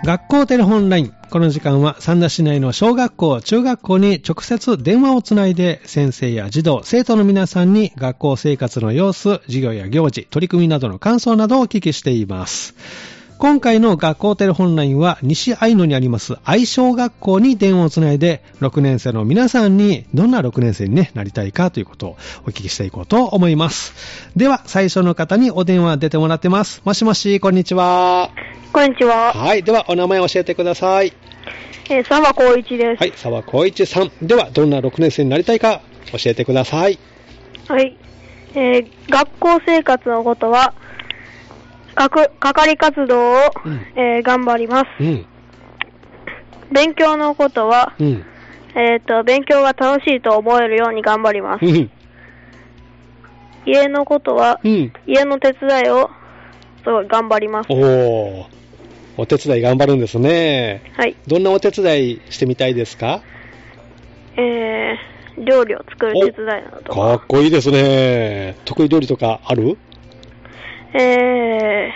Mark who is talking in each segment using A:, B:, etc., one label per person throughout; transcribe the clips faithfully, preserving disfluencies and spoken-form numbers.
A: 学校テレホンライン。この時間は三田市内の小学校、中学校に直接電話をつないで先生や児童、生徒の皆さんに学校生活の様子、授業や行事、取り組みなどの感想などをお聞きしています。今回の学校テレホンラインは西愛野にあります愛小学校に電話をつないでろくねん生の皆さんにどんなろくねん生に、ね、なりたいかということをお聞きしていこうと思います。では最初の方にお電話出てもらってます。もしもし、こんにちは。
B: こんにちは。
A: はい、ではお名前を教えてください。
B: えー、沢光一です。
A: はい、沢光一さん。ではどんなろくねん生になりたいか教えてください。
B: はい、えー、学校生活のことは係活動を、うんえー、頑張ります、うん、勉強のことは、うんえー、と勉強が楽しいと思えるように頑張ります、うん、家のことは、うん、家の手伝いをすごい頑張ります。
A: おー、お手伝い頑張るんですね。はい。どんなお手伝いしてみたいですか？
B: えー、料理を作る手伝いなどとか。
A: かっこいいですね。得意料理とかある？
B: えー、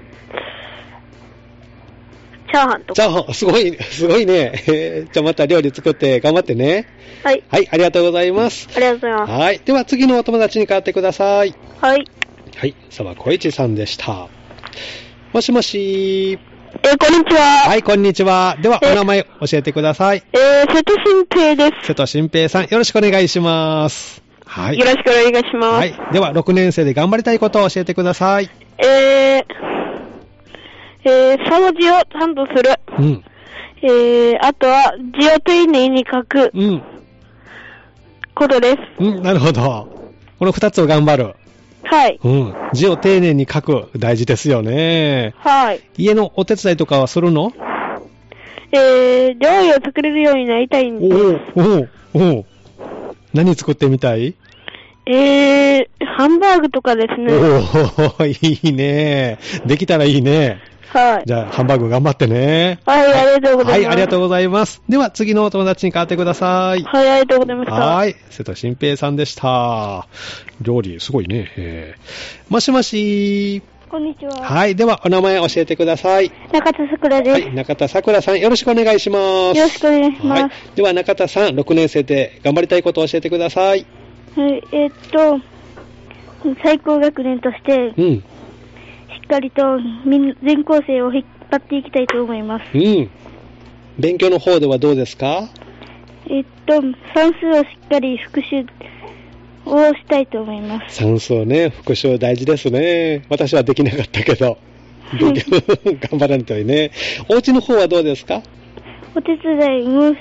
B: チャーハンとか。
A: チャーハン、すごい、すごいね。えー、じゃあまた料理作って頑張ってね。はい。はい、ありがとうございます。
B: ありがとうございます。
A: はい。では次のお友達に代わってください。
B: はい。
A: はい、沢小一さんでした。もしもし。
B: えー、こんにちは。
A: はい、こんにちは。では、お名前教えてください。
B: えー、瀬戸新平です。
A: 瀬戸新平さん、よろしくお願いします。はい。
B: よろしくお願いします。
A: はい。では、ろくねん生で頑張りたいことを教えてください。
B: えー、えー、掃除をちゃんとする。うん。えー、あとは、字を丁寧に書く。うん。ことです。
A: うん、なるほど。この二つを頑張る。
B: はい。
A: うん。字を丁寧に書く。大事ですよね。
B: はい。
A: 家のお手伝いとかはするの？
B: えー、料理を作れるようになりたいんです。
A: おおおお。何作ってみたい？
B: えー、ハンバーグとかですね。
A: おー、いいね。できたらいいね。
B: はい。
A: じゃあ、ハンバーグ頑張ってね。
B: はい、はい、ありがとうございます。
A: はい、ありがとうございます。では、次のお友達に代わってください。
B: はい、ありがとうございました。
A: はい、瀬戸新平さんでした。料理、すごいね。えー、もしもし。
B: こんにちは。
A: はい、では、お名前教えてください。
B: 中田さくらです。
A: はい、中田さくらさん、よろしくお願いします。
B: よろしくお願いします。はい、
A: では、中田さん、ろくねん生で頑張りたいことを教えてください。
B: はい、えー、っと、最高学年として、うん、しっかりと全校生を引っ張っていきたいと思います。
A: うん。勉強の方ではどうですか？
B: えっと、算数をしっかり復習をしたいと思います。
A: 算数ね、復習大事ですね。私はできなかったけど、勉強頑張らんといいね。お家の方はどうですか？
B: お手伝いもして、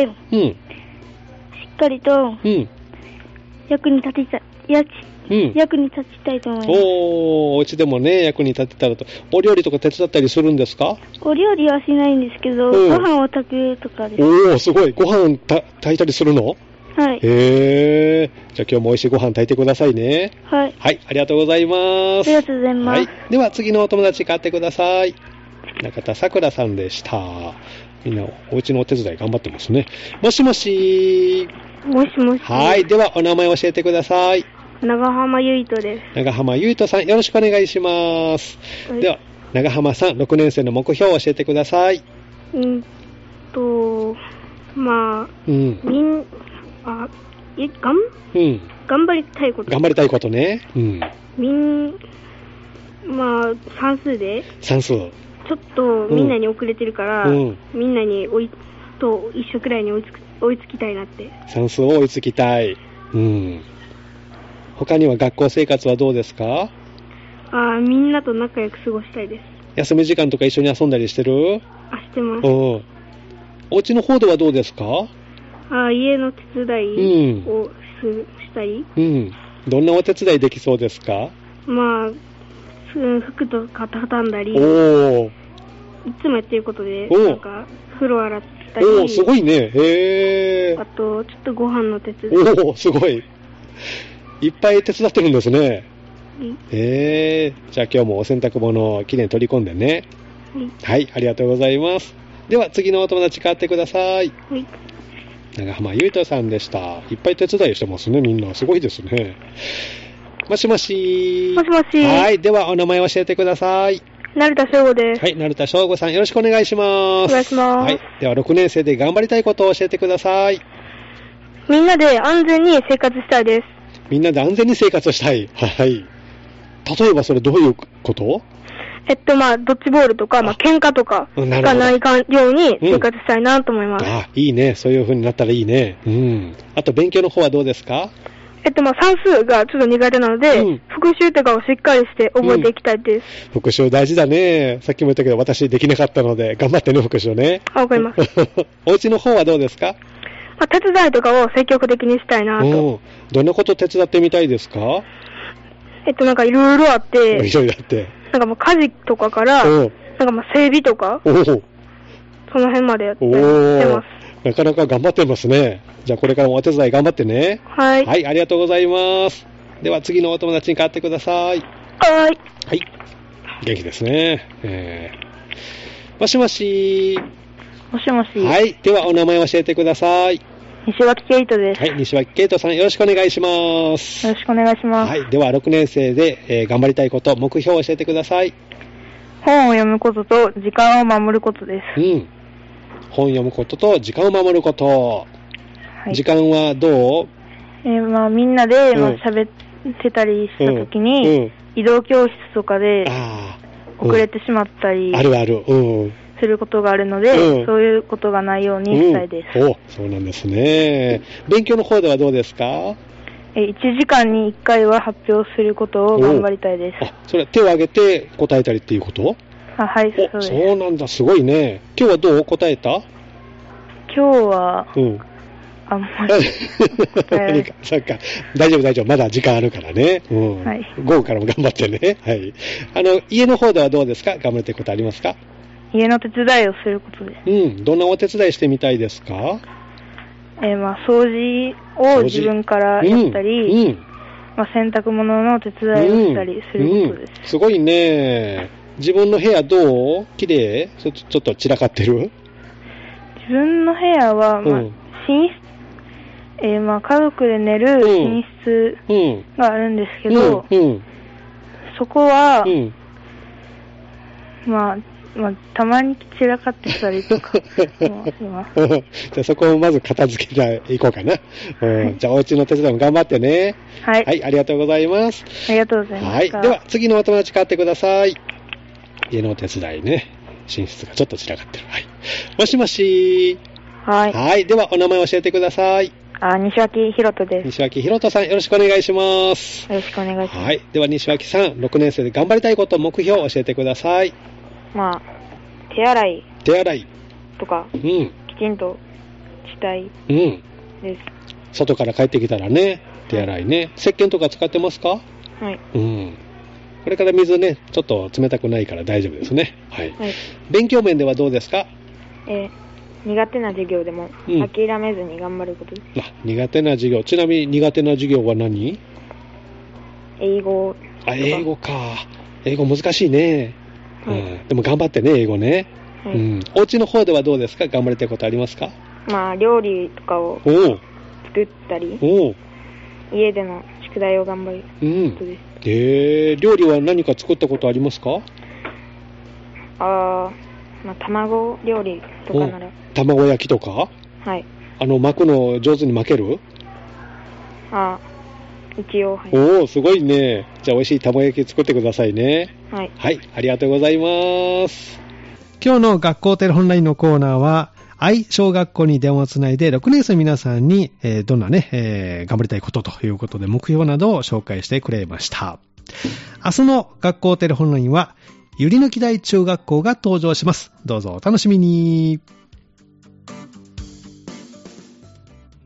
B: うんうん、しっかりと役に立てた、やうん、役に立ちたいと思います。
A: おー、お家でもね、役に立てたらと。お料理とか手伝ったりするんですか？
B: お料理はしないんですけど、ご飯を炊くとかです。
A: おー、すごい。ご飯た炊いたりするの？はい。へー。じゃあ今日も美味しいご飯炊いてくださいね。はい。はい、ありがとうございます。あ
B: りがとうございます。はい。
A: では次のお友達買ってください。中田さくらさんでした。みんなお家のお手伝い頑張ってますね。もしもし。
B: もしもし。
A: はい。ではお名前教えてください。
B: 長浜ゆいとです。
A: 長浜ゆいとさん、よろしくお願いします。はい、では、長浜さん、ろくねん生の目標を教えてください。
B: うんと、まあ、うん、みん、あ、え、がん、うん、頑張りたいこと。
A: 頑張りたいことね。うん。
B: みん、まあ、算数で。
A: 算数。
B: ちょっとみんなに遅れてるから、うん、みんなに追い、と一緒くらいに追いつく、追いつきたいなって。
A: 算数を追いつきたい。うん。他には学校生活はどうですか？
B: あ、みんなと仲良く過ごしたいです。
A: 休み時間とか一緒に遊んだりしてる？
B: あ、してます。
A: お家の方ではどうですか？
B: あ、家の手伝いをす、うん、したり。
A: うん。どんなお手伝いできそうですか？
B: まあ、服とか畳んだり。おいつもやってることで、なんか、風呂洗ったり。
A: おすごいね。へー。
B: あと、ちょっとご飯の手伝い。
A: おすごい。いっぱい手伝ってるんですね。えー、じゃあ今日もお洗濯物をきれいに取り込んでね。はい、ありがとうございます。では次のお友達変わってください。はい。長浜ゆいとさんでした。いっぱい手伝いしてますね、みんな。すごいですね。もしもし。
B: もしもし。
A: はい、ではお名前教えてください。
B: 成田翔吾です。
A: はい、成田翔吾さん、よろしくお願いします。お
B: 願いします。はい。
A: では、ろくねん生で頑張りたいことを教えてください。
B: みんなで安全に生活したいです。
A: みんなで安全に生活したい。はい。例えばそれどういうこと？
B: えっと、まあ、ドッジボールとか、まあ、喧嘩とかがないように生活したいなと思います。うん、
A: あ、いいね。そういう風になったらいいね。うん。あと、勉強の方はどうですか？
B: えっと、まあ、算数がちょっと苦手なので、うん、復習とかをしっかりして覚えていきたいです。
A: うん、復習大事だね。さっきも言ったけど、私できなかったので、頑張ってね、復習ね。
B: あ、わかります。
A: お家の方はどうですか？
B: まあ、手伝いとかを積極的にしたいなと。うん。
A: どんなこと手伝ってみたいですか？
B: えっと、なんかいろいろあって、
A: いろいろあって。
B: なんかもう家事とかから、なんかまあ整備とか、その辺までやってます。
A: なかなか頑張ってますね。じゃあこれからもお手伝い頑張ってね。
B: はい。
A: はい、ありがとうございます。では次のお友達に代わってください。
B: はい。
A: はい。元気ですね。えー、もしもし。
B: もしもし。
A: はい。ではお名前を教えてください。
B: 西脇圭人です。
A: はい、西脇圭人さん、よろしくお願いします。
B: よろしくお願いします。
A: はい、ではろくねん生で、えー、頑張りたいこと、目標を教えてください。
B: 本を読むことと時間を守ることです。
A: うん。本を読むことと時間を守ること。はい、時間はどう？
B: えー、まあみんなで、まあ、喋ってたりしたときに、うんうん、移動教室とかで遅れてしまったり、うん、
A: あるある。うん。
B: することがあるので、うん、そういうことがないようにしたいです。
A: うん、お、そうなんですね。勉強の方ではどうですか？
B: え、いちじかんにいっかいは発表することを頑張りたいです。
A: あ、それは手を挙げて答えたりっていうこと？
B: あ、はい、そうです。
A: そうなんだ、すごいね。今日はどう答えた？
B: 今日は、うん。あんまり答え
A: そっか、大丈夫大丈夫、まだ時間あるからね。うん。はい。午後からも頑張ってね。はい。あの、家の方ではどうですか？頑張っていくことありますか？
B: 家の手伝いをすることです。
A: うん。どんなお手伝いしてみたいですか？
B: えー、まあ、掃除を自分からやったり、うんうん、まあ、洗濯物の手伝いをしたりすることです。
A: うんうん、すごいね。自分の部屋どう？綺麗？ちょ、ちょっと散らかってる？
B: 自分の部屋は、まあ、うん、寝室、えー、まあ、家族で寝る寝室があるんですけど、うんうん、そこは、まあ、まあ、たまに散らかってたりとかします。
A: じゃあそこをまず片付けていこうかな。うん、はい、じゃあお家の手伝いも頑張ってね。はい。はい、ありがとうございます。
B: ありがとうございます。
A: はい。では次のお友達代わってください。家のお手伝いね。寝室がちょっと散らかってる。はい。もしもし。
B: はい。
A: はい。ではお名前を教えてください。
B: あ、西脇ひろとです。
A: 西脇ひろとさん、よろしくお願いします。
B: よろしくお願いします。
A: はい。では西脇さん、ろくねん生で頑張りたいこと、目標を教えてください。
B: まあ、手洗い。
A: 手洗い。
B: とか、うん。きちんとしたい。うん。です。
A: 外から帰ってきたらね、手洗いね。はい、石鹸とか使ってますか？
B: はい。
A: うん。これから水ね、ちょっと冷たくないから大丈夫ですね。はい。はい、勉強面ではどうですか？
B: えー、苦手な授業でも諦めずに頑張ることです。
A: うん、あ、苦手な授業。ちなみに苦手な授業は何？
B: 英語。
A: あ、英語か。英語難しいね。はい、うん。でも頑張ってね、英語ね。はい、うん。お家の方ではどうですか？頑張りたいことありますか？
B: まあ、料理とかを作ったり、お家での宿題を頑張ることです。
A: うん、えー、料理は何か作ったことありますか？
B: あー、まあ、卵料理とかなら。
A: 卵焼きとか？
B: はい。
A: あの、巻くの上手に巻ける？
B: あー、一応、はい。
A: おー、すごいね。じゃあ美味しい卵焼き作ってくださいね。
B: はい。
A: はい、ありがとうございます。今日の学校テレホンラインのコーナーは、愛小学校に電話をつないでろくねん生の皆さんに、えー、どんなね、えー、頑張りたいことということで目標などを紹介してくれました。明日の学校テレホンラインは、ゆりのき台中学校が登場します。どうぞお楽しみに。